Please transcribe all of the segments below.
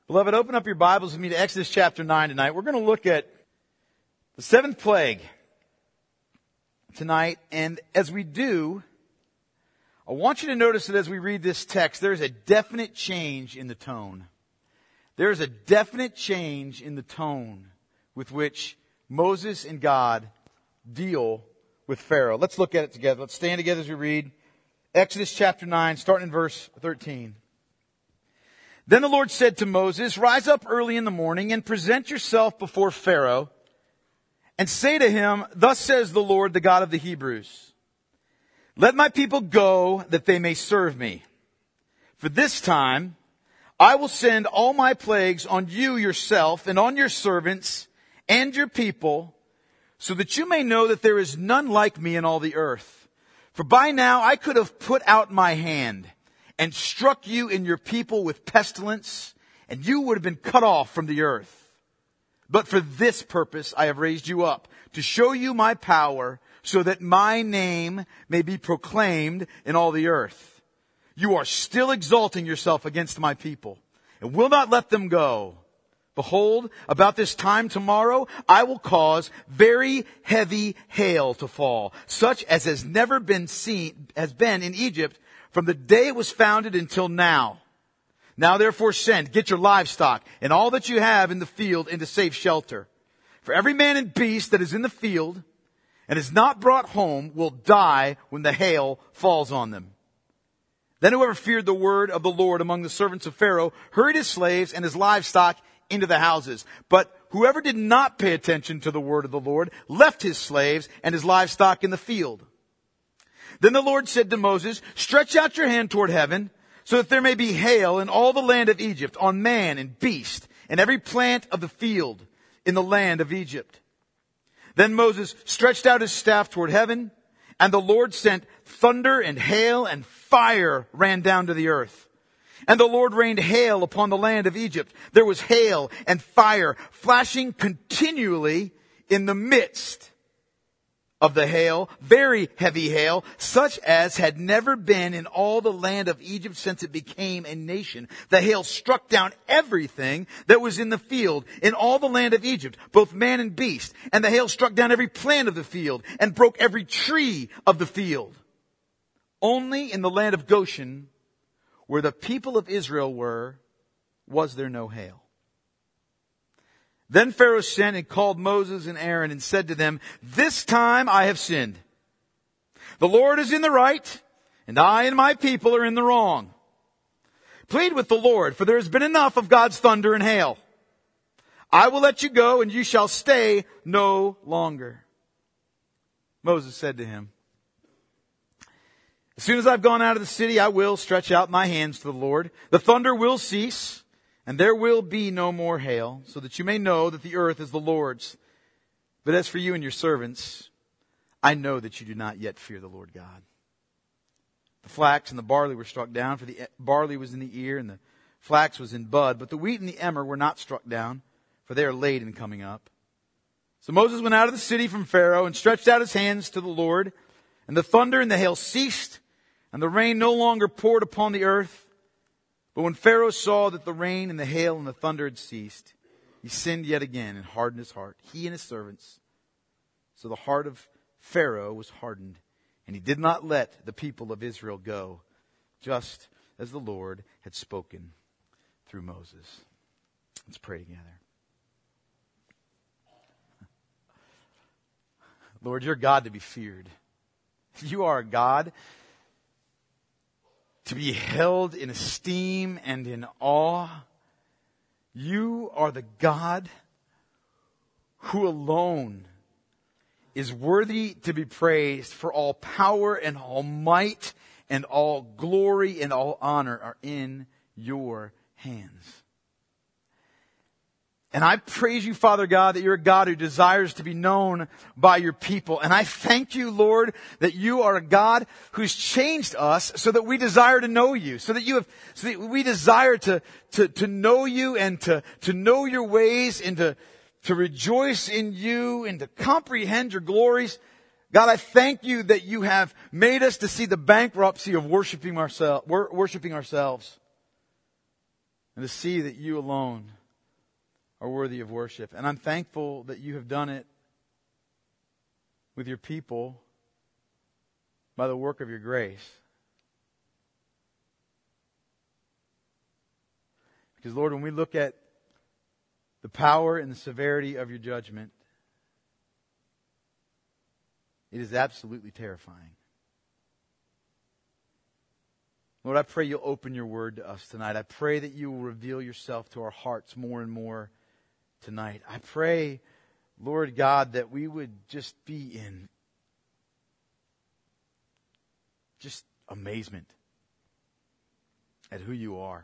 Beloved, open up your Bibles with me to Exodus chapter 9 tonight. We're going to look at the seventh plague tonight. And as we do, I want you to notice that as we read this text, there's a definite change in the tone. There's a definite change in the tone with which Moses and God deal with Pharaoh. Let's look at it together. Let's stand together as we read Exodus chapter 9, starting in verse 13. Then the Lord said to Moses, "Rise up early in the morning and present yourself before Pharaoh and say to him, 'Thus says the Lord, the God of the Hebrews, let my people go that they may serve me. For this time I will send all my plagues on you yourself and on your servants and your people, so that you may know that there is none like me in all the earth. For by now I could have put out my hand and struck you and your people with pestilence, and you would have been cut off from the earth. But for this purpose I have raised you up, to show you my power, so that my name may be proclaimed in all the earth. You are still exalting yourself against my people, and will not let them go. Behold, about this time tomorrow, I will cause very heavy hail to fall, such as has never been in Egypt, from the day it was founded until now. Now therefore send, get your livestock, and all that you have in the field into safe shelter. For every man and beast that is in the field and is not brought home will die when the hail falls on them.' Then whoever feared the word of the Lord among the servants of Pharaoh hurried his slaves and his livestock into the houses. But whoever did not pay attention to the word of the Lord left his slaves and his livestock in the field. Then the Lord said to Moses, 'Stretch out your hand toward heaven, so that there may be hail in all the land of Egypt, on man and beast, and every plant of the field in the land of Egypt.' Then Moses stretched out his staff toward heaven, and the Lord sent thunder and hail, and fire ran down to the earth. And the Lord rained hail upon the land of Egypt. There was hail and fire flashing continually in the midst of the hail, very heavy hail, such as had never been in all the land of Egypt since it became a nation. The hail struck down everything that was in the field in all the land of Egypt, both man and beast. And the hail struck down every plant of the field and broke every tree of the field. Only in the land of Goshen, where the people of Israel were, was there no hail. Then Pharaoh sent and called Moses and Aaron and said to them, 'This time I have sinned. The Lord is in the right, and I and my people are in the wrong. Plead with the Lord, for there has been enough of God's thunder and hail. I will let you go, and you shall stay no longer.' Moses said to him, 'As soon as I've gone out of the city, I will stretch out my hands to the Lord. The thunder will cease, and there will be no more hail, so that you may know that the earth is the Lord's. But as for you and your servants, I know that you do not yet fear the Lord God.' The flax and the barley were struck down, for the barley was in the ear and the flax was in bud. But the wheat and the emmer were not struck down, for they are late in coming up. So Moses went out of the city from Pharaoh and stretched out his hands to the Lord. And the thunder and the hail ceased, and the rain no longer poured upon the earth. But when Pharaoh saw that the rain and the hail and the thunder had ceased, he sinned yet again and hardened his heart, he and his servants. So the heart of Pharaoh was hardened, and he did not let the people of Israel go, just as the Lord had spoken through Moses." Let's pray together. Lord, you're God to be feared. You are a God to be held in esteem and in awe. You are the God who alone is worthy to be praised, for all power and all might and all glory and all honor are in your hands. And I praise you, Father God, that you're a God who desires to be known by your people. And I thank you, Lord, that you are a God who's changed us so that we desire to know you, so that we desire to know you and to know your ways and to rejoice in you and to comprehend your glories. God, I thank you that you have made us to see the bankruptcy of worshiping ourselves. and to see that you alone are worthy of worship. And I'm thankful that you have done it with your people by the work of your grace. Because, Lord, when we look at the power and the severity of your judgment, it is absolutely terrifying. Lord, I pray you'll open your word to us tonight. I pray that you will reveal yourself to our hearts more and more tonight. I pray, Lord God, that we would just be in just amazement at who you are.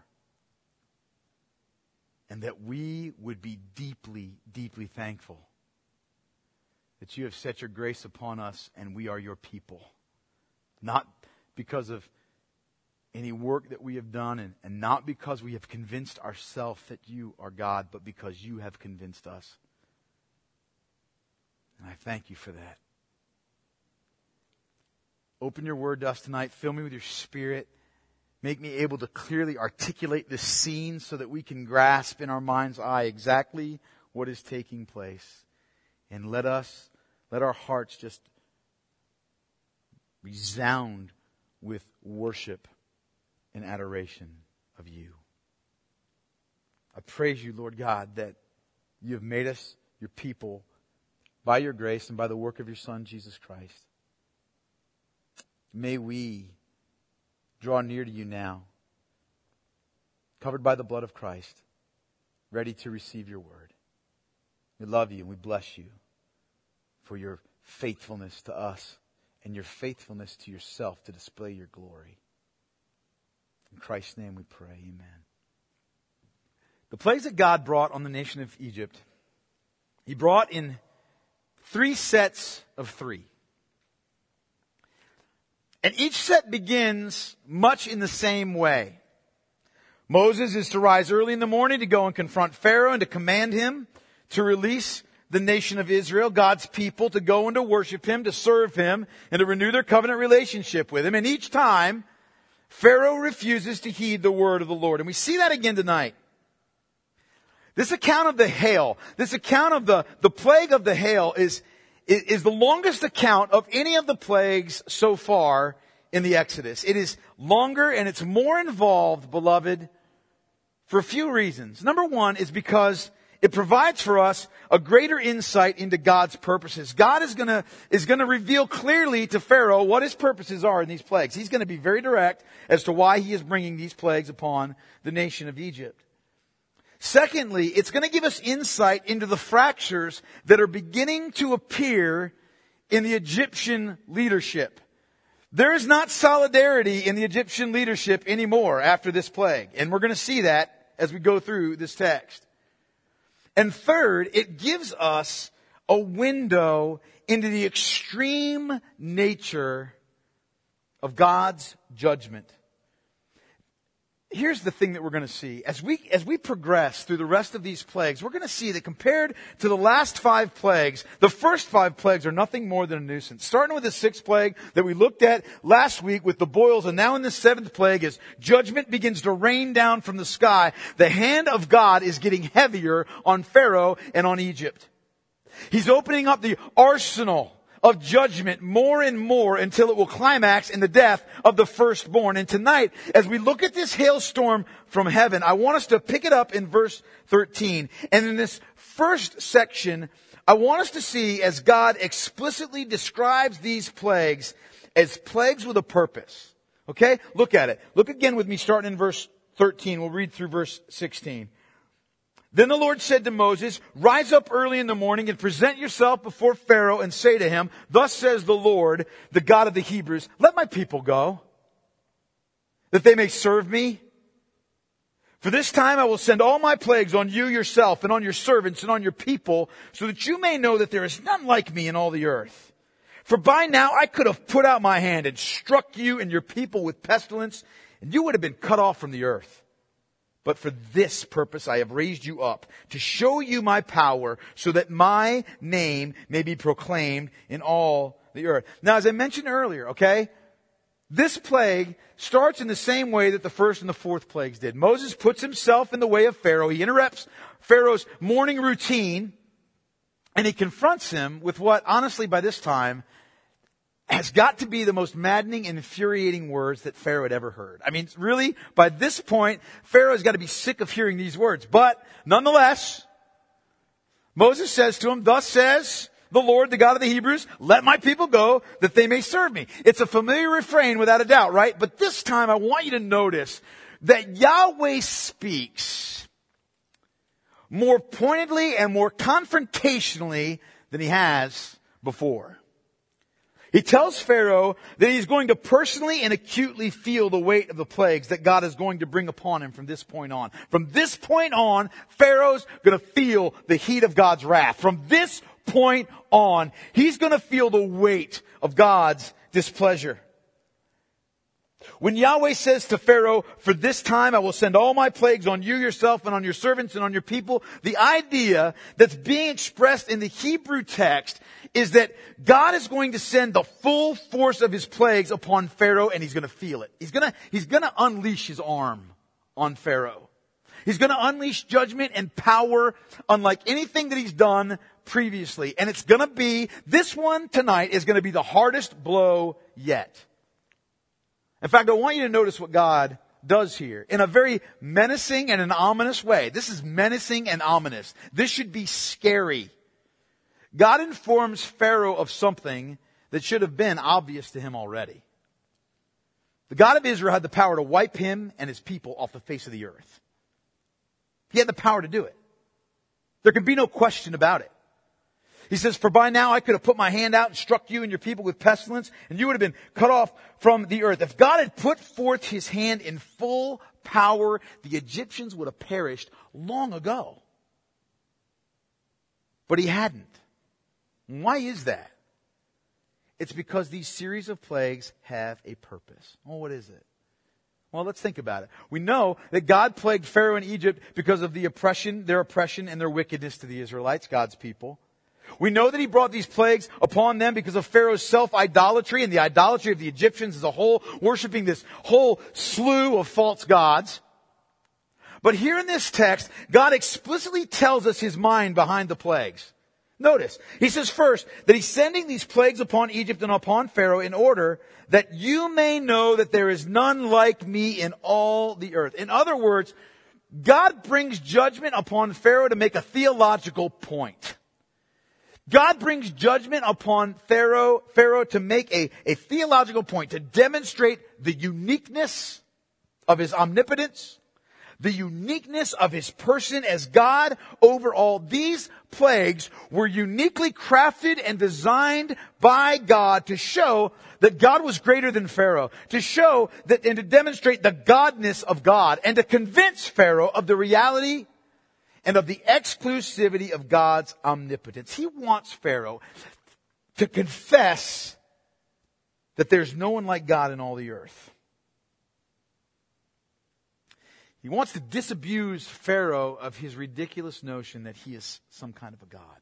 And that we would be deeply, deeply thankful that you have set your grace upon us and we are your people. Not because of any work that we have done and not because we have convinced ourselves that you are God, but because you have convinced us. And I thank you for that. Open your word to us tonight. Fill me with your Spirit. Make me able to clearly articulate this scene so that we can grasp in our mind's eye exactly what is taking place. And let our hearts just resound with worship and adoration of you. I praise you, Lord God, that you have made us your people by your grace and by the work of your Son, Jesus Christ. May we draw near to you now, covered by the blood of Christ, ready to receive your word. We love you and we bless you for your faithfulness to us and your faithfulness to yourself to display your glory. In Christ's name we pray, amen. The plagues that God brought on the nation of Egypt, He brought in 3 sets of 3. And each set begins much in the same way. Moses is to rise early in the morning to go and confront Pharaoh and to command him to release the nation of Israel, God's people, to go and to worship him, to serve him, and to renew their covenant relationship with him. And each time, Pharaoh refuses to heed the word of the Lord. And we see that again tonight. This account of the hail, this account of the plague of the hail is the longest account of any of the plagues so far in the Exodus. It is longer and it's more involved, beloved, for a few reasons. Number one is because it provides for us a greater insight into God's purposes. God is going to reveal clearly to Pharaoh what his purposes are in these plagues. He's going to be very direct as to why he is bringing these plagues upon the nation of Egypt. Secondly, it's going to give us insight into the fractures that are beginning to appear in the Egyptian leadership. There is not solidarity in the Egyptian leadership anymore after this plague. And we're going to see that as we go through this text. And third, it gives us a window into the extreme nature of God's judgment. Here's the thing that we're going to see. As we progress through the rest of these plagues, we're going to see that compared to the last 5 plagues, the first 5 plagues are nothing more than a nuisance. Starting with the 6th plague that we looked at last week with the boils, and now in the 7th plague as judgment begins to rain down from the sky, the hand of God is getting heavier on Pharaoh and on Egypt. He's opening up the arsenal of judgment more and more until it will climax in the death of the firstborn. And tonight, as we look at this hailstorm from heaven, I want us to pick it up in verse 13. And in this first section, I want us to see as God explicitly describes these plagues as plagues with a purpose. Okay? Look at it. Look again with me starting in verse 13. We'll read through verse 16. Then the Lord said to Moses, rise up early in the morning and present yourself before Pharaoh and say to him, thus says the Lord, the God of the Hebrews, let my people go, that they may serve me. For this time I will send all my plagues on you yourself and on your servants and on your people, so that you may know that there is none like me in all the earth. For by now I could have put out my hand and struck you and your people with pestilence, and you would have been cut off from the earth. But for this purpose I have raised you up, to show you my power, so that my name may be proclaimed in all the earth. Now, as I mentioned earlier, okay, This plague starts in the same way that the first and the fourth plagues did. Moses puts himself in the way of Pharaoh. He interrupts Pharaoh's morning routine, and he confronts him with what, honestly, by this time, has got to be the most maddening and infuriating words that Pharaoh had ever heard. I mean, really, by this point, Pharaoh has got to be sick of hearing these words. But, nonetheless, Moses says to him, "Thus says the Lord, the God of the Hebrews, let my people go that they may serve me." It's a familiar refrain without a doubt, right? But this time I want you to notice that Yahweh speaks more pointedly and more confrontationally than he has before. He tells Pharaoh that he's going to personally and acutely feel the weight of the plagues that God is going to bring upon him from this point on. From this point on, Pharaoh's going to feel the heat of God's wrath. From this point on, he's going to feel the weight of God's displeasure. When Yahweh says to Pharaoh, "For this time I will send all my plagues on you yourself and on your servants and on your people," the idea that's being expressed in the Hebrew text is that God is going to send the full force of his plagues upon Pharaoh, and he's going to feel it. He's going to unleash his arm on Pharaoh. He's going to unleash judgment and power unlike anything that he's done previously. And it's going to be, this one tonight is going to be the hardest blow yet. In fact, I want you to notice what God does here in a very menacing and an ominous way. This is menacing and ominous. This should be scary. God informs Pharaoh of something that should have been obvious to him already. The God of Israel had the power to wipe him and his people off the face of the earth. He had the power to do it. There can be no question about it. He says, "For by now I could have put my hand out and struck you and your people with pestilence, and you would have been cut off from the earth." If God had put forth his hand in full power, the Egyptians would have perished long ago. But he hadn't. Why is that? It's because these series of plagues have a purpose. Well, what is it? Well, let's think about it. We know that God plagued Pharaoh and Egypt because of their oppression and their wickedness to the Israelites, God's people. We know that he brought these plagues upon them because of Pharaoh's self-idolatry and the idolatry of the Egyptians as a whole, worshiping this whole slew of false gods. But here in this text, God explicitly tells us his mind behind the plagues. Notice, he says first that he's sending these plagues upon Egypt and upon Pharaoh in order that you may know that there is none like me in all the earth. In other words, God brings judgment upon Pharaoh to make a theological point. God brings judgment upon Pharaoh to make a theological point, to demonstrate the uniqueness of his omnipotence, the uniqueness of his person as God over all. These plagues were uniquely crafted and designed by God to show that God was greater than Pharaoh, to show that and to demonstrate the godness of God, and to convince Pharaoh of the reality and of the exclusivity of God's omnipotence. He wants Pharaoh to confess that there's no one like God in all the earth. He wants to disabuse Pharaoh of his ridiculous notion that he is some kind of a god.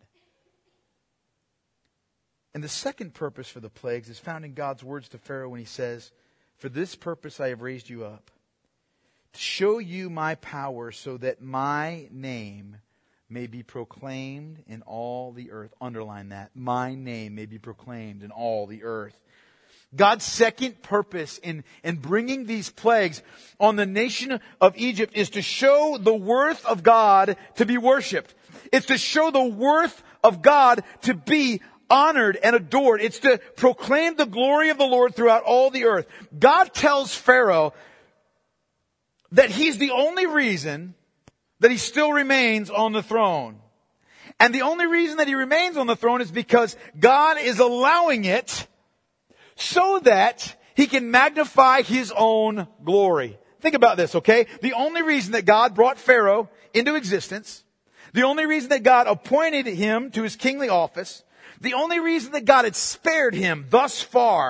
And the second purpose for the plagues is found in God's words to Pharaoh when he says, "For this purpose I have raised you up, to show you my power so that my name may be proclaimed in all the earth." Underline that. My name may be proclaimed in all the earth. God's second purpose in bringing these plagues on the nation of Egypt is to show the worth of God to be worshipped. It's to show the worth of God to be honored and adored. It's to proclaim the glory of the Lord throughout all the earth. God tells Pharaoh that he's the only reason that he still remains on the throne. And the only reason that he remains on the throne is because God is allowing it so that he can magnify his own glory. Think about this, okay? The only reason that God brought Pharaoh into existence, the only reason that God appointed him to his kingly office, the only reason that God had spared him thus far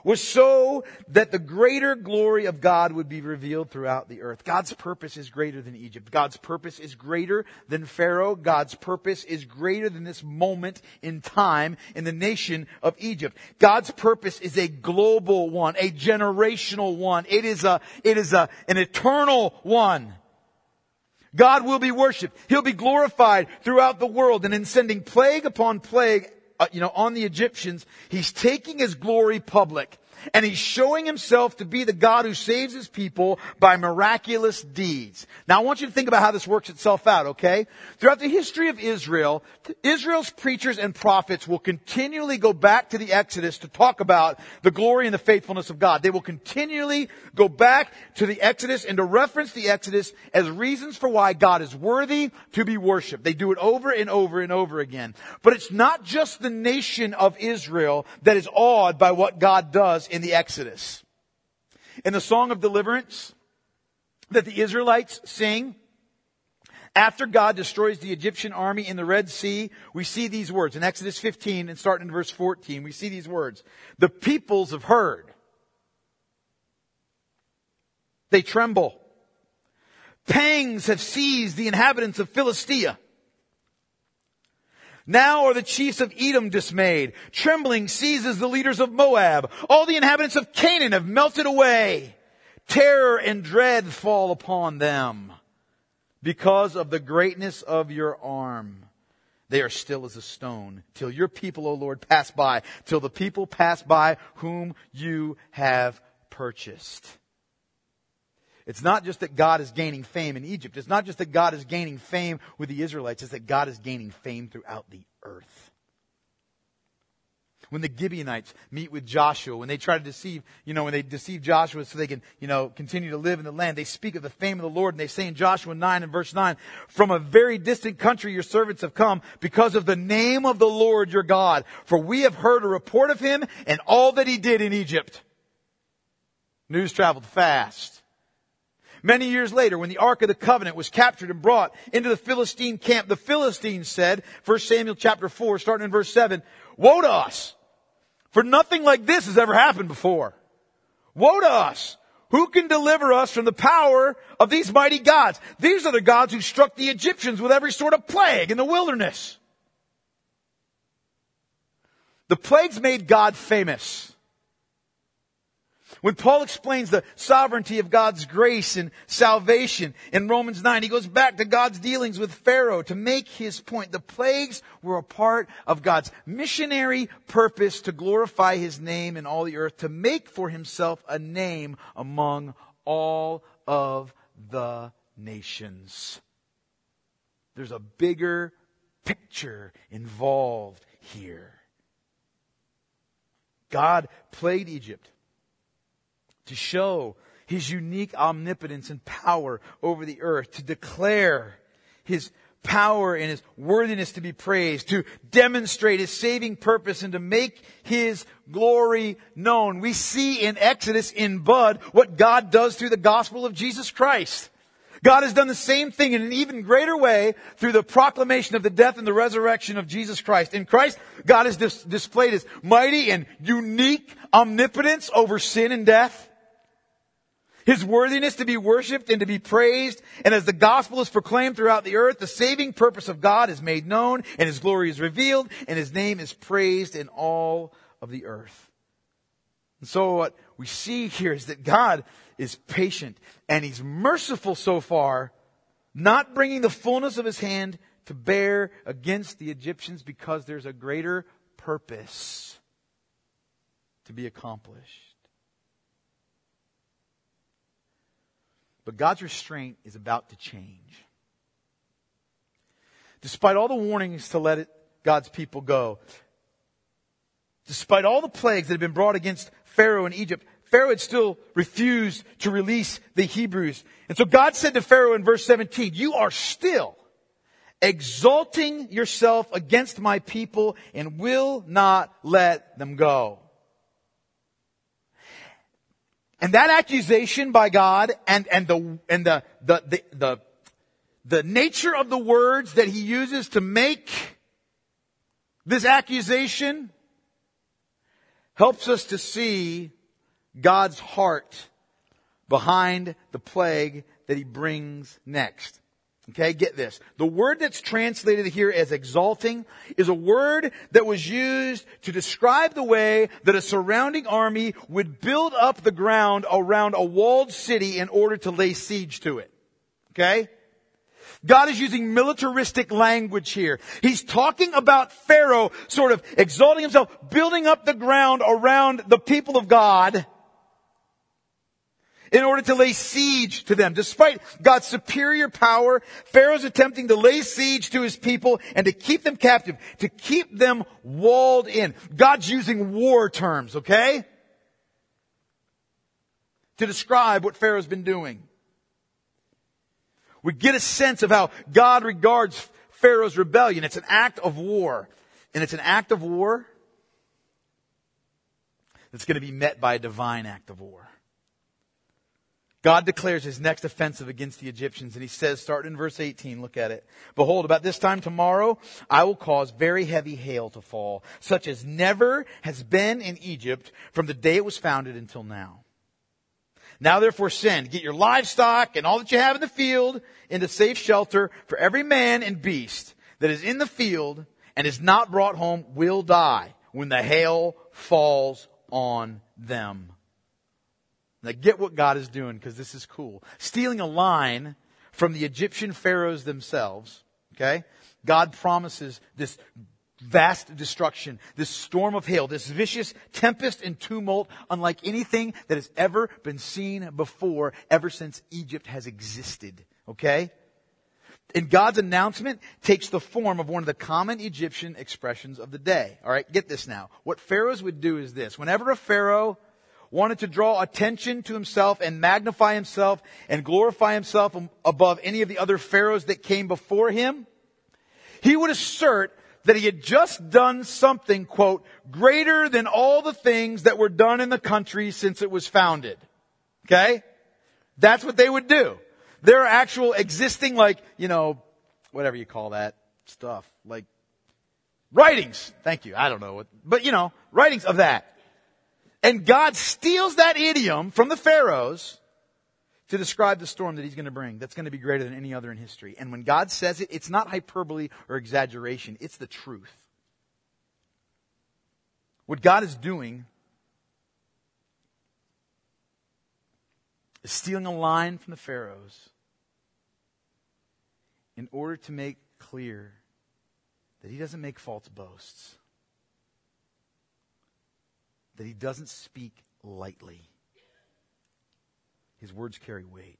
was so that the greater glory of God would be revealed throughout the earth. God's purpose is greater than Egypt. God's purpose is greater than Pharaoh. God's purpose is greater than this moment in time in the nation of Egypt. God's purpose is a global one, a generational one. It is an eternal one. God will be worshipped. He'll be glorified throughout the world. And in sending plague upon plague, on the Egyptians, He's taking His glory public. And He's showing Himself to be the God who saves His people by miraculous deeds. Now I want you to think about how this works itself out, okay? Throughout the history of Israel, Israel's preachers and prophets will continually go back to the Exodus to talk about the glory and the faithfulness of God. They will continually go back to the Exodus and to reference the Exodus as reasons for why God is worthy to be worshipped. They do it over and over and over again. But it's not just the nation of Israel that is awed by what God does in the Exodus. In the Song of Deliverance that the Israelites sing, after God destroys the Egyptian army in the Red Sea, we see these words. In Exodus 15 and starting in verse 14, we see these words. The peoples have heard. They tremble. Pangs have seized the inhabitants of Philistia. Now are the chiefs of Edom dismayed. Trembling seizes the leaders of Moab. All the inhabitants of Canaan have melted away. Terror and dread fall upon them. Because of the greatness of your arm, they are still as a stone. Till your people, O Lord, pass by. Till the people pass by whom you have purchased. It's not just that God is gaining fame in Egypt. It's not just that God is gaining fame with the Israelites. It's that God is gaining fame throughout the earth. When the Gibeonites meet with Joshua, when they try to deceive Joshua so they can, continue to live in the land, they speak of the fame of the Lord, and they say in Joshua 9 and verse 9, from a very distant country your servants have come because of the name of the Lord your God. For we have heard a report of Him and all that He did in Egypt. News traveled fast. Many years later, when the Ark of the Covenant was captured and brought into the Philistine camp, the Philistines said, 1 Samuel chapter 4, starting in verse 7, woe to us, for nothing like this has ever happened before. Woe to us! Who can deliver us from the power of these mighty gods? These are the gods who struck the Egyptians with every sort of plague in the wilderness. The plagues made God famous. When Paul explains the sovereignty of God's grace and salvation in Romans 9, he goes back to God's dealings with Pharaoh to make his point. The plagues were a part of God's missionary purpose to glorify His name in all the earth, to make for Himself a name among all of the nations. There's a bigger picture involved here. God plagued Egypt to show His unique omnipotence and power over the earth, to declare His power and His worthiness to be praised, to demonstrate His saving purpose and to make His glory known. We see in Exodus in bud what God does through the gospel of Jesus Christ. God has done the same thing in an even greater way through the proclamation of the death and the resurrection of Jesus Christ. In Christ, God has displayed His mighty and unique omnipotence over sin and death. His worthiness to be worshipped and to be praised. And as the gospel is proclaimed throughout the earth, the saving purpose of God is made known and His glory is revealed and His name is praised in all of the earth. And so what we see here is that God is patient and He's merciful so far, not bringing the fullness of His hand to bear against the Egyptians because there's a greater purpose to be accomplished. But God's restraint is about to change. Despite all the warnings to let God's people go, despite all the plagues that had been brought against Pharaoh in Egypt, Pharaoh had still refused to release the Hebrews. And so God said to Pharaoh in verse 17, you are still exalting yourself against my people and will not let them go. And that accusation by God and the nature of the words that He uses to make this accusation helps us to see God's heart behind the plague that He brings next. Okay, get this. The word that's translated here as exalting is a word that was used to describe the way that a surrounding army would build up the ground around a walled city in order to lay siege to it. Okay? God is using militaristic language here. He's talking about Pharaoh sort of exalting himself, building up the ground around the people of God in order to lay siege to them. Despite God's superior power, Pharaoh's attempting to lay siege to his people and to keep them captive, to keep them walled in. God's using war terms, okay? To describe what Pharaoh's been doing. We get a sense of how God regards Pharaoh's rebellion. It's an act of war. And it's an act of war that's going to be met by a divine act of war. God declares His next offensive against the Egyptians, and He says, starting in verse 18, look at it. Behold, about this time tomorrow, I will cause very heavy hail to fall, such as never has been in Egypt from the day it was founded until now. Now therefore send, get your livestock and all that you have in the field into safe shelter, for every man and beast that is in the field and is not brought home will die when the hail falls on them. Now get what God is doing, because this is cool. Stealing a line from the Egyptian pharaohs themselves, okay? God promises this vast destruction, this storm of hail, this vicious tempest and tumult, unlike anything that has ever been seen before, ever since Egypt has existed, okay? And God's announcement takes the form of one of the common Egyptian expressions of the day. All right, get this now. What pharaohs would do is this. Whenever a pharaoh wanted to draw attention to himself and magnify himself and glorify himself above any of the other pharaohs that came before him, he would assert that he had just done something, quote, greater than all the things that were done in the country since it was founded. Okay? That's what they would do. There are actual existing, like, whatever you call that stuff, like writings. Thank you. I don't know. But, writings of that. And God steals that idiom from the pharaohs to describe the storm that He's going to bring. That's going to be greater than any other in history. And when God says it, it's not hyperbole or exaggeration. It's the truth. What God is doing is stealing a line from the pharaohs in order to make clear that He doesn't make false boasts. That He doesn't speak lightly. His words carry weight.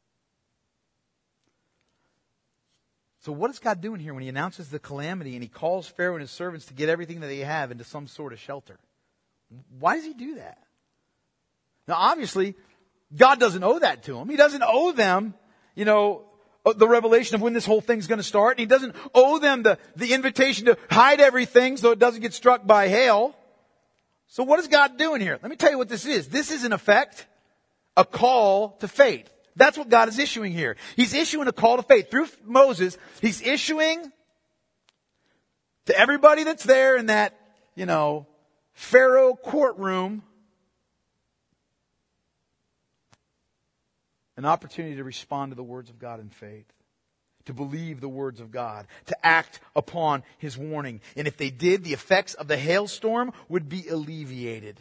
So what is God doing here when He announces the calamity and He calls Pharaoh and his servants to get everything that they have into some sort of shelter? Why does He do that? Now obviously, God doesn't owe that to them. He doesn't owe them, the revelation of when this whole thing's going to start. And He doesn't owe them the invitation to hide everything so it doesn't get struck by hail. So what is God doing here? Let me tell you what this is. This is in effect a call to faith. That's what God is issuing here. He's issuing a call to faith. Through Moses, He's issuing to everybody that's there in that, Pharaoh courtroom an opportunity to respond to the words of God in faith. To believe the words of God, to act upon His warning. And if they did, the effects of the hailstorm would be alleviated.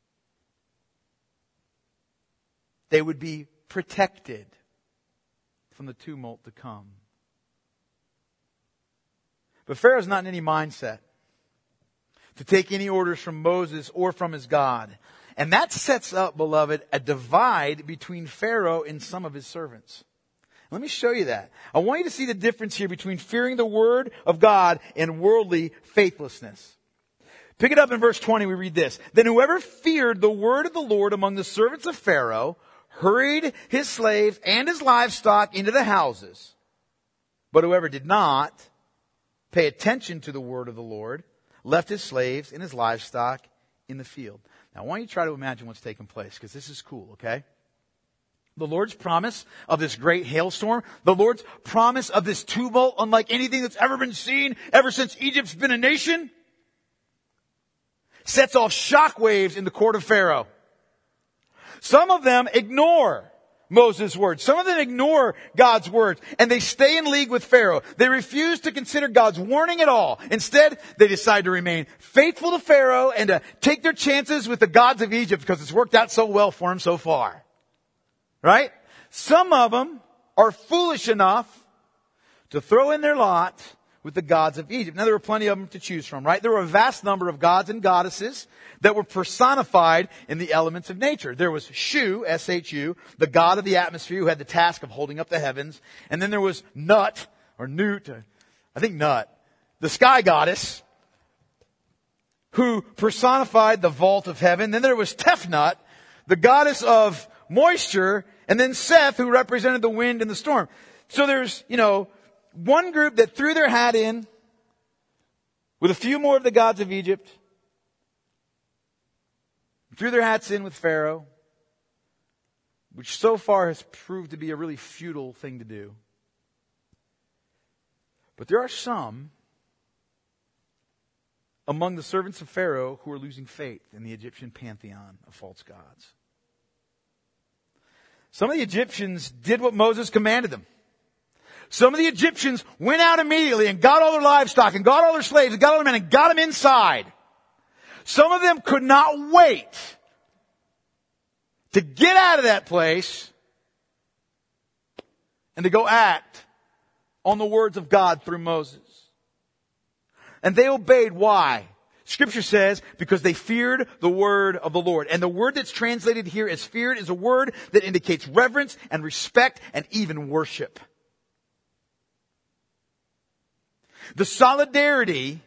They would be protected from the tumult to come. But Pharaoh's not in any mindset to take any orders from Moses or from his God. And that sets up, beloved, a divide between Pharaoh and some of his servants. Let me show you that. I want you to see the difference here between fearing the word of God and worldly faithlessness. Pick it up in verse 20, we read this. Then whoever feared the word of the Lord among the servants of Pharaoh hurried his slaves and his livestock into the houses. But whoever did not pay attention to the word of the Lord left his slaves and his livestock in the field. Now I want you to try to imagine what's taking place, because this is cool, okay? The Lord's promise of this great hailstorm, the Lord's promise of this tumult unlike anything that's ever been seen ever since Egypt's been a nation, sets off shockwaves in the court of Pharaoh. Some of them ignore Moses' words. Some of them ignore God's words, and they stay in league with Pharaoh. They refuse to consider God's warning at all. Instead, they decide to remain faithful to Pharaoh and to take their chances with the gods of Egypt because it's worked out so well for them so far. Right? Some of them are foolish enough to throw in their lot with the gods of Egypt. Now, there were plenty of them to choose from, right? There were a vast number of gods and goddesses that were personified in the elements of nature. There was Shu, S-H-U, the god of the atmosphere who had the task of holding up the heavens. And then there was Nut, or Nut, I think Nut, the sky goddess, who personified the vault of heaven. Then there was Tefnut, the goddess of moisture, and then Seth, who represented the wind and the storm. So there's, one group that threw their hat in with a few more of the gods of Egypt, threw their hats in with Pharaoh, which so far has proved to be a really futile thing to do. But there are some among the servants of Pharaoh who are losing faith in the Egyptian pantheon of false gods. Some of the Egyptians did what Moses commanded them. Some of the Egyptians went out immediately and got all their livestock and got all their slaves and got all their men and got them inside. Some of them could not wait to get out of that place and to go act on the words of God through Moses. And they obeyed. Why? Scripture says, because they feared the word of the Lord. And the word that's translated here as feared is a word that indicates reverence and respect and even worship. The solidarity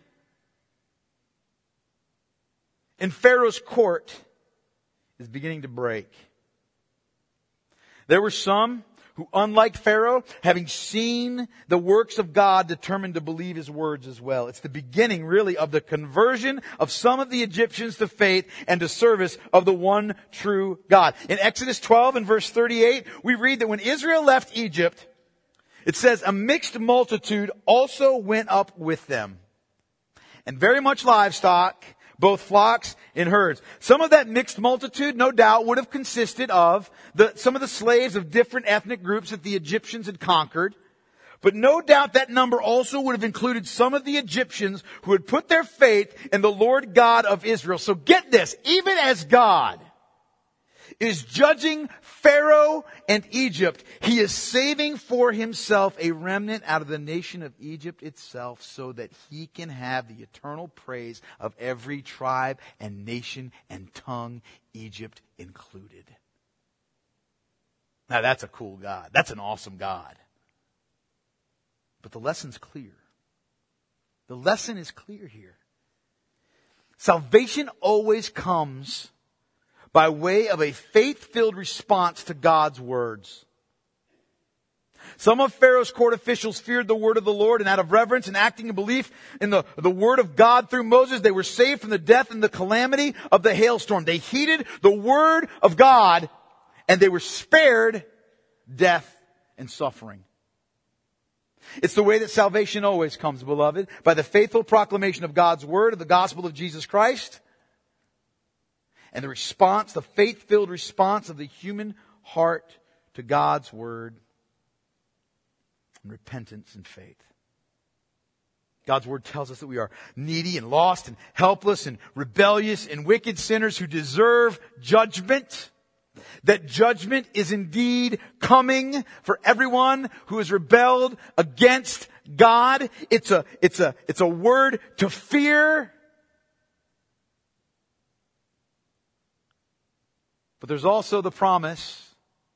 in Pharaoh's court is beginning to break. There were some who, unlike Pharaoh, having seen the works of God, determined to believe his words as well. It's the beginning, really, of the conversion of some of the Egyptians to faith and to service of the one true God. In Exodus 12 and verse 38, we read that when Israel left Egypt, it says, a mixed multitude also went up with them, and very much livestock, both flocks and herds. Some of that mixed multitude, no doubt, would have consisted of some of the slaves of different ethnic groups that the Egyptians had conquered. But no doubt that number also would have included some of the Egyptians who had put their faith in the Lord God of Israel. So get this, even as God is judging Pharaoh and Egypt, he is saving for himself a remnant out of the nation of Egypt itself so that he can have the eternal praise of every tribe and nation and tongue, Egypt included. Now that's a cool God. That's an awesome God. But the lesson's clear. The lesson is clear here. Salvation always comes by way of a faith-filled response to God's words. Some of Pharaoh's court officials feared the word of the Lord, and out of reverence and acting in belief in the word of God through Moses, they were saved from the death and the calamity of the hailstorm. They heeded the word of God, and they were spared death and suffering. It's the way that salvation always comes, beloved, by the faithful proclamation of God's word, of the gospel of Jesus Christ, and the response, the faith-filled response of the human heart to God's word, and repentance and faith. God's word tells us that we are needy and lost and helpless and rebellious and wicked sinners who deserve judgment. That judgment is indeed coming for everyone who has rebelled against God. It's a word to fear. But there's also the promise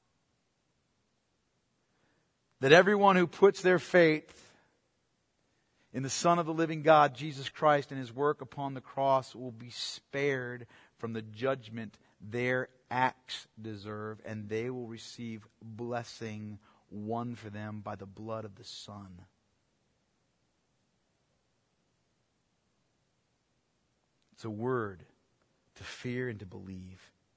that everyone who puts their faith in the Son of the living God, Jesus Christ, and His work upon the cross will be spared from the judgment their acts deserve, and they will receive blessing won for them by the blood of the Son. It's a word to fear and to believe.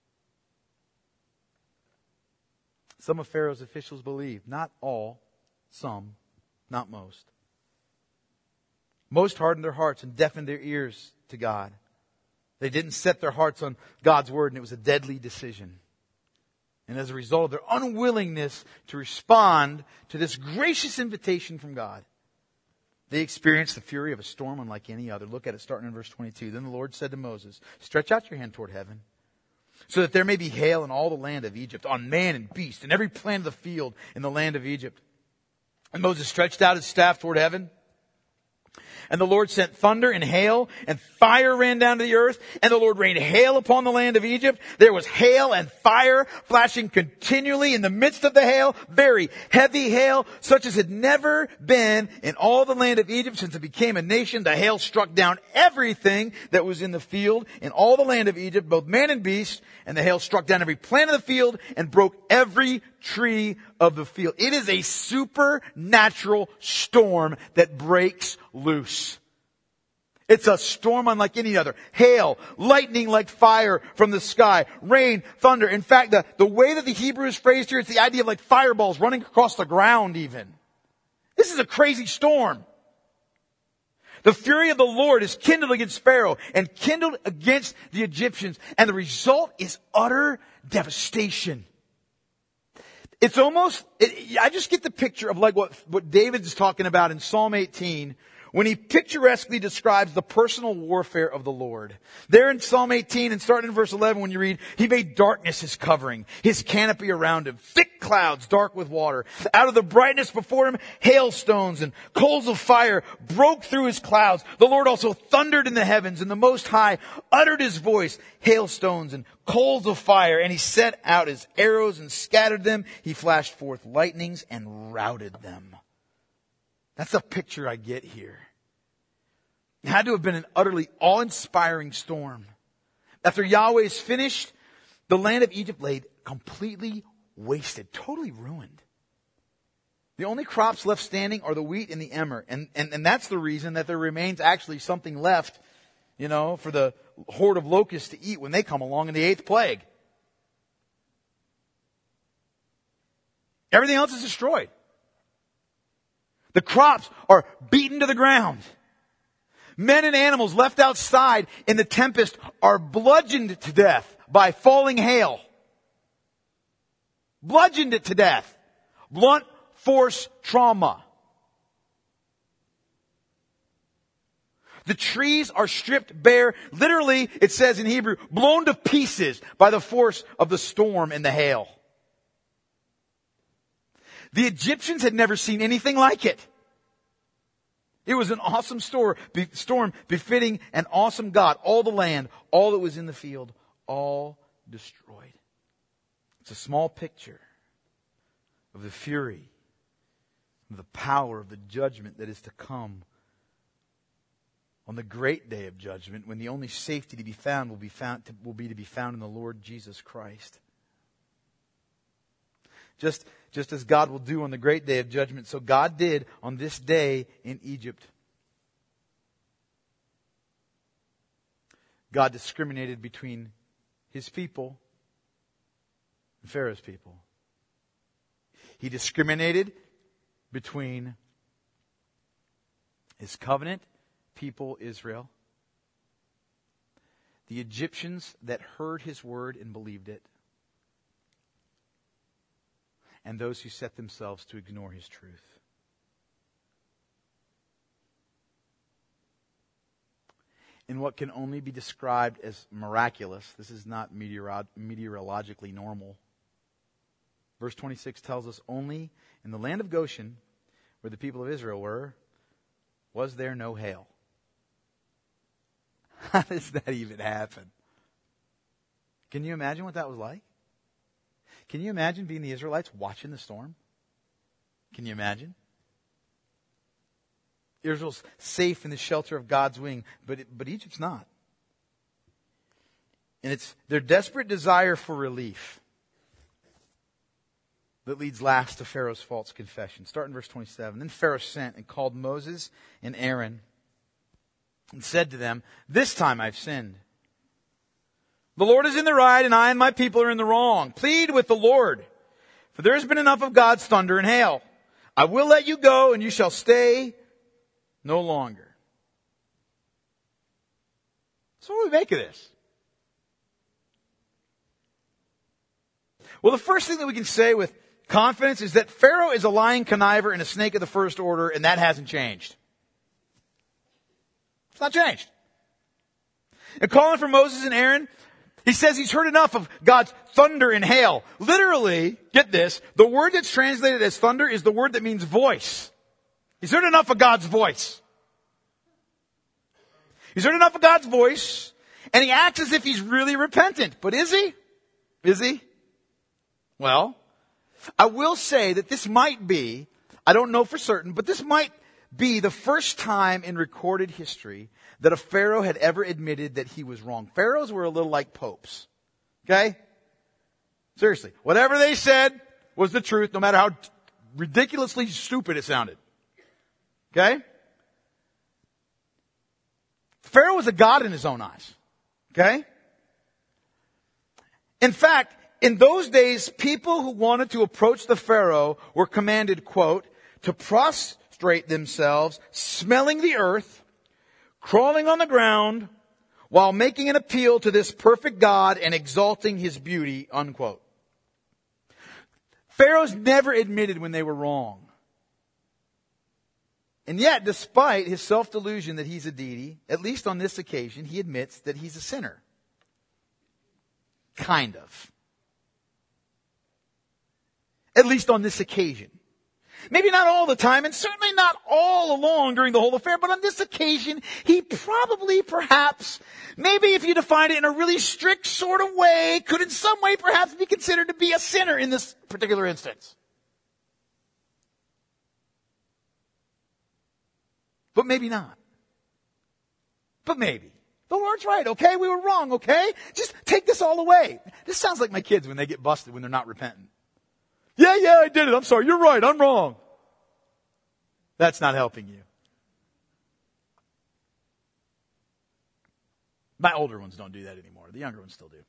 Some of Pharaoh's officials believed. Not all. Some. Not most. Most hardened their hearts and deafened their ears to God. They didn't set their hearts on God's word, and it was a deadly decision. And as a result of their unwillingness to respond to this gracious invitation from God, they experienced the fury of a storm unlike any other. Look at it starting in verse 22. Then the Lord said to Moses, stretch out your hand toward heaven, so that there may be hail in all the land of Egypt, on man and beast, and every plant of the field in the land of Egypt. And Moses stretched out his staff toward heaven. And the Lord sent thunder and hail, and fire ran down to the earth, and the Lord rained hail upon the land of Egypt. There was hail and fire flashing continually in the midst of the hail, very heavy hail, such as had never been in all the land of Egypt since it became a nation. The hail struck down everything that was in the field in all the land of Egypt, both man and beast, and the hail struck down every plant of the field and broke every tree of the field. It is a supernatural storm that breaks loose. It's a storm unlike any other. Hail, lightning like fire from the sky, rain, thunder. In fact, the way that the Hebrew is phrased here, it's the idea of like fireballs running across the ground even. This is a crazy storm. The fury of the Lord is kindled against Pharaoh and kindled against the Egyptians. And the result is utter devastation. It's almost, I just get the picture of like what David's talking about in Psalm 18 when he picturesquely describes the personal warfare of the Lord. There in Psalm 18 and starting in verse 11 when you read, he made darkness his covering, his canopy around him, thick clouds dark with water. Out of the brightness before him, hailstones and coals of fire broke through his clouds. The Lord also thundered in the heavens, and the Most High uttered his voice, hailstones and coals of fire, and he set out his arrows and scattered them. He flashed forth lightnings and routed them. That's the picture I get here. It had to have been an utterly awe-inspiring storm. After Yahweh is finished, the land of Egypt lay completely wasted, totally ruined. The only crops left standing are the wheat and the emmer. And that's the reason that there remains actually something left, for the horde of locusts to eat when they come along in the 8th plague. Everything else is destroyed. The crops are beaten to the ground. Men and animals left outside in the tempest are bludgeoned to death by falling hail. Bludgeoned to death. Blunt force trauma. The trees are stripped bare. Literally, it says in Hebrew, blown to pieces by the force of the storm and the hail. The Egyptians had never seen anything like it. It was an awesome storm befitting an awesome God. All the land, all that was in the field, all destroyed. It's a small picture of the fury, of the power of the judgment that is to come on the great day of judgment, when the only safety to be found will be to be found in the Lord Jesus Christ. Just as God will do on the great day of judgment, so God did on this day in Egypt. God discriminated between His people and Pharaoh's people. He discriminated between His covenant people, Israel, the Egyptians that heard His word and believed it, and those who set themselves to ignore His truth. In what can only be described as miraculous, this is not meteorologically normal. Verse 26 tells us, only in the land of Goshen, where the people of Israel were, was there no hail. How does that even happen? Can you imagine what that was like? Can you imagine being the Israelites watching the storm? Can you imagine? Israel's safe in the shelter of God's wing, but Egypt's not. And it's their desperate desire for relief that leads last to Pharaoh's false confession. Start in verse 27. Then Pharaoh sent and called Moses and Aaron and said to them, "This time I've sinned. The Lord is in the right, and I and my people are in the wrong. Plead with the Lord, for there has been enough of God's thunder and hail. I will let you go, and you shall stay no longer." So what do we make of this? Well, the first thing that we can say with confidence is that Pharaoh is a lying conniver and a snake of the first order, and that hasn't changed. It's not changed. And calling for Moses and Aaron, he says he's heard enough of God's thunder and hail. Literally, get this, the word that's translated as thunder is the word that means voice. He's heard enough of God's voice. He's heard enough of God's voice, and he acts as if he's really repentant. But is he? Is he? Well, I will say that this might be, I don't know for certain, but this might be the first time in recorded history that a pharaoh had ever admitted that he was wrong. Pharaohs were a little like popes. Okay? Seriously. Whatever they said was the truth, no matter how ridiculously stupid it sounded. Okay? Pharaoh was a god in his own eyes. Okay? In fact, in those days, people who wanted to approach the Pharaoh were commanded, quote, to prostrate themselves, smelling the earth, crawling on the ground, while making an appeal to this perfect God and exalting his beauty, unquote. Pharaohs never admitted when they were wrong. And yet, despite his self-delusion that he's a deity, at least on this occasion, he admits that he's a sinner. Kind of. At least on this occasion. Maybe not all the time, and certainly not all along during the whole affair, but on this occasion, he probably, perhaps, maybe if you define it in a really strict sort of way, could in some way perhaps be considered to be a sinner in this particular instance. But maybe not. But maybe. The Lord's right, okay? We were wrong, okay? Just take this all away. This sounds like my kids when they get busted when they're not repentant. Yeah, I did it. I'm sorry. You're right. I'm wrong. That's not helping you. My older ones don't do that anymore. The younger ones still do.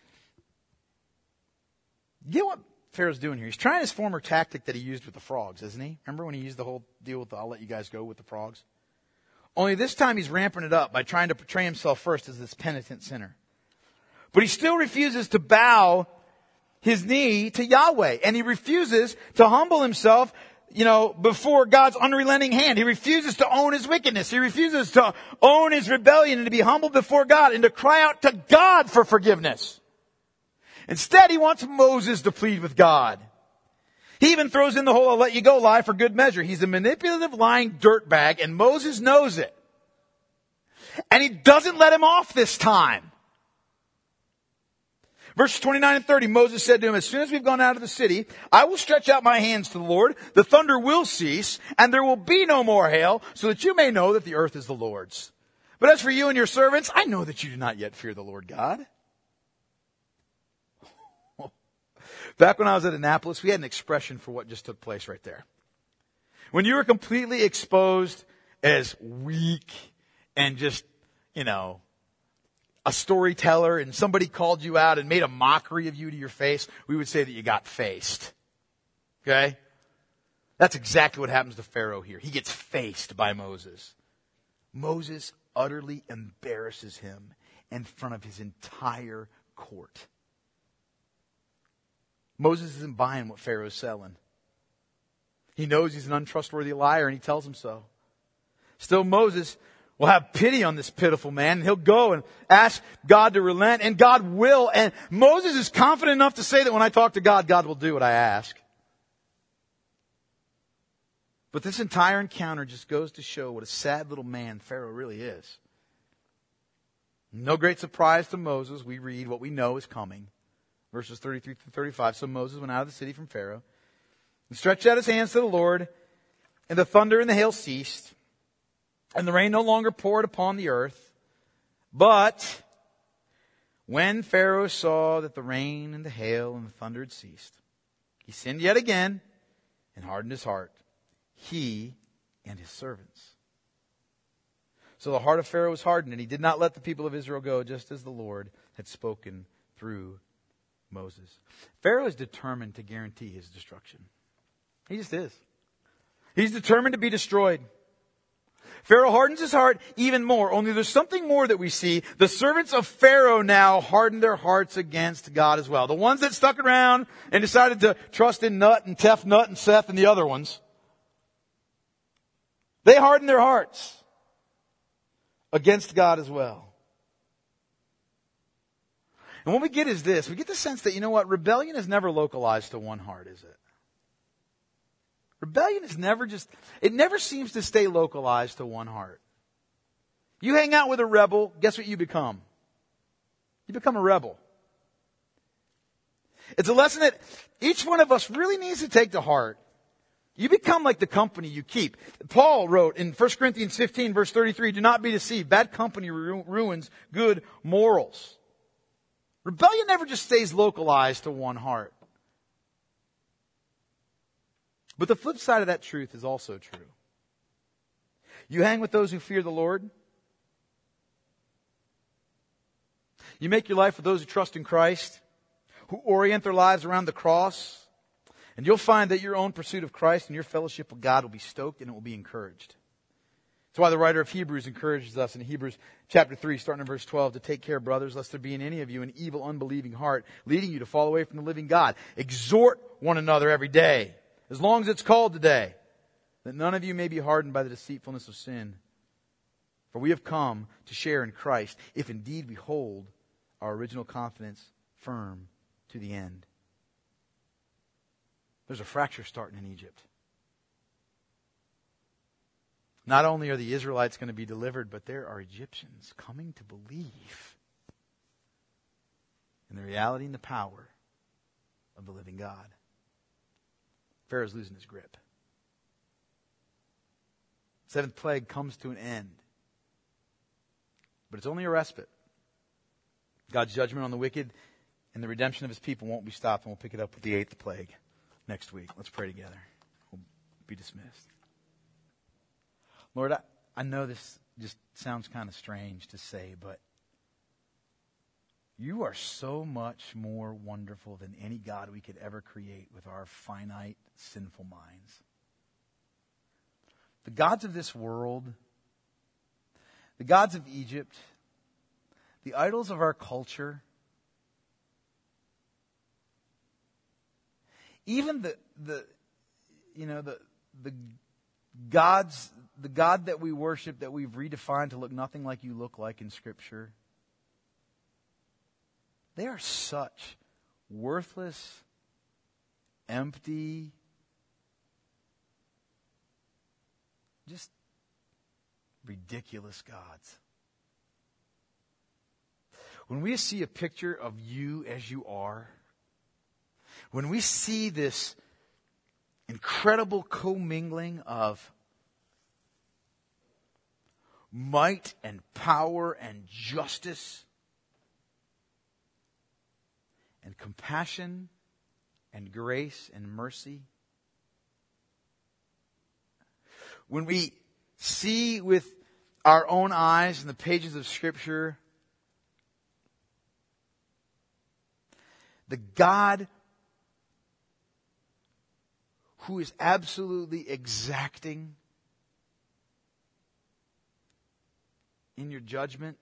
Get what Pharaoh's doing here? He's trying his former tactic that he used with the frogs, isn't he? Remember when he used the whole deal with the I'll let you guys go with the frogs? Only this time he's ramping it up by trying to portray himself first as this penitent sinner. But he still refuses to bow his knee to Yahweh. And he refuses to humble himself, before God's unrelenting hand. He refuses to own his wickedness. He refuses to own his rebellion and to be humbled before God and to cry out to God for forgiveness. Instead, he wants Moses to plead with God. He even throws in the whole I'll let you go lie for good measure. He's a manipulative, lying dirtbag, and Moses knows it. And he doesn't let him off this time. Verses 29 and 30, Moses said to him, as soon as we've gone out of the city, I will stretch out my hands to the Lord, the thunder will cease, and there will be no more hail, so that you may know that the earth is the Lord's. But as for you and your servants, I know that you do not yet fear the Lord God. Back when I was at Annapolis, we had an expression for what just took place right there. When you were completely exposed as weak and just, a storyteller and somebody called you out and made a mockery of you to your face, we would say that you got faced. Okay? That's exactly what happens to Pharaoh here. He gets faced by Moses. Moses utterly embarrasses him in front of his entire court. Moses isn't buying what Pharaoh's selling. He knows he's an untrustworthy liar and he tells him so. Still, Moses will have pity on this pitiful man, and he'll go and ask God to relent, and God will. And Moses is confident enough to say that when I talk to God, God will do what I ask. But this entire encounter just goes to show what a sad little man Pharaoh really is. No great surprise to Moses. We read what we know is coming. Verses 33 through 35. So Moses went out of the city from Pharaoh and stretched out his hands to the Lord, and the thunder and the hail ceased. And the rain no longer poured upon the earth. But when Pharaoh saw that the rain and the hail and the thunder had ceased, he sinned yet again and hardened his heart, he and his servants. So the heart of Pharaoh was hardened, and he did not let the people of Israel go, just as the Lord had spoken through Moses. Pharaoh is determined to guarantee his destruction. He just is. He's determined to be destroyed. Pharaoh hardens his heart even more. Only there's something more that we see. The servants of Pharaoh now harden their hearts against God as well. The ones that stuck around and decided to trust in Nut and Tefnut and Seth and the other ones, they harden their hearts against God as well. And what we get is this. We get the sense that, you know what? Rebellion is never localized to one heart, is it? Rebellion is it never seems to stay localized to one heart. You hang out with a rebel, guess what you become? You become a rebel. It's a lesson that each one of us really needs to take to heart. You become like the company you keep. Paul wrote in 1 Corinthians 15 verse 33, do not be deceived. Bad company ruins good morals. Rebellion never just stays localized to one heart. But the flip side of that truth is also true. You hang with those who fear the Lord. You make your life with those who trust in Christ, who orient their lives around the cross. And you'll find that your own pursuit of Christ and your fellowship with God will be stoked and it will be encouraged. That's why the writer of Hebrews encourages us in Hebrews chapter 3, starting in verse 12, to take care, brothers, lest there be in any of you an evil, unbelieving heart, leading you to fall away from the living God. Exhort one another every day, as long as it's called today, that none of you may be hardened by the deceitfulness of sin. For we have come to share in Christ, if indeed we hold our original confidence firm to the end. There's a fracture starting in Egypt. Not only are the Israelites going to be delivered, but there are Egyptians coming to believe in the reality and the power of the living God. Pharaoh's losing his grip. Seventh plague comes to an end. But it's only a respite. God's judgment on the wicked and the redemption of His people won't be stopped, and we'll pick it up with the eighth plague next week. Let's pray together. We'll be dismissed. Lord, I know this just sounds kind of strange to say, but You are so much more wonderful than any God we could ever create with our finite, sinful minds. The gods of this world, the gods of Egypt, the idols of our culture, even the gods, the God that we worship that we've redefined to look nothing like You look like in Scripture, they are such worthless, empty, just ridiculous gods. When we see a picture of You as You are, when we see this incredible commingling of might and power and justice and compassion and grace and mercy, when we see with our own eyes in the pages of Scripture the God who is absolutely exacting in Your judgment,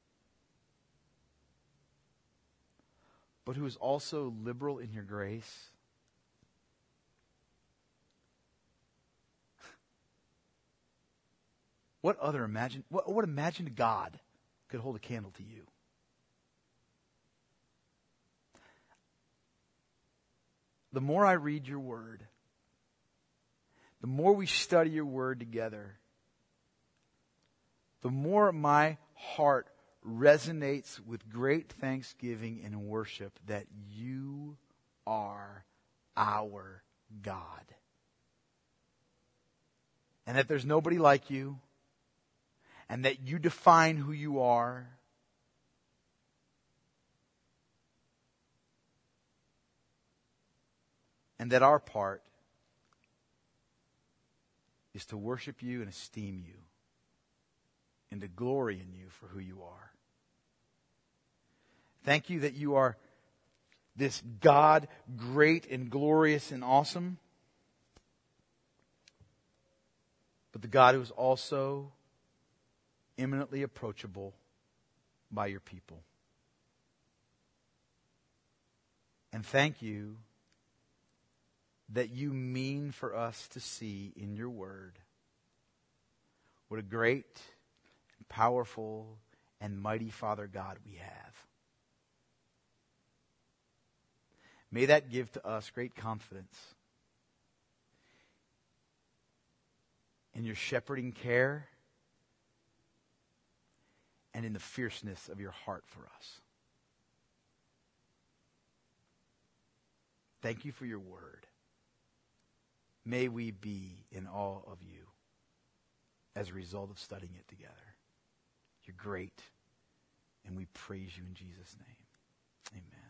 but who is also liberal in Your grace, what imagined God could hold a candle to You? The more I read Your Word, the more we study Your Word together, the more my heart resonates with great thanksgiving and worship that You are our God. And that there's nobody like You, and that You define who You are. And that our part is to worship You and esteem You and to glory in You for who You are. Thank You that You are this God, great and glorious and awesome, but the God who is also imminently approachable by your people. And thank you that you mean for us to see in your word what a great and powerful and mighty Father God we have. May that give to us great confidence in your shepherding care and in the fierceness of your heart for us. Thank you for your word. May we be in awe of you as a result of studying it together. You're great, and we praise you in Jesus' name. Amen.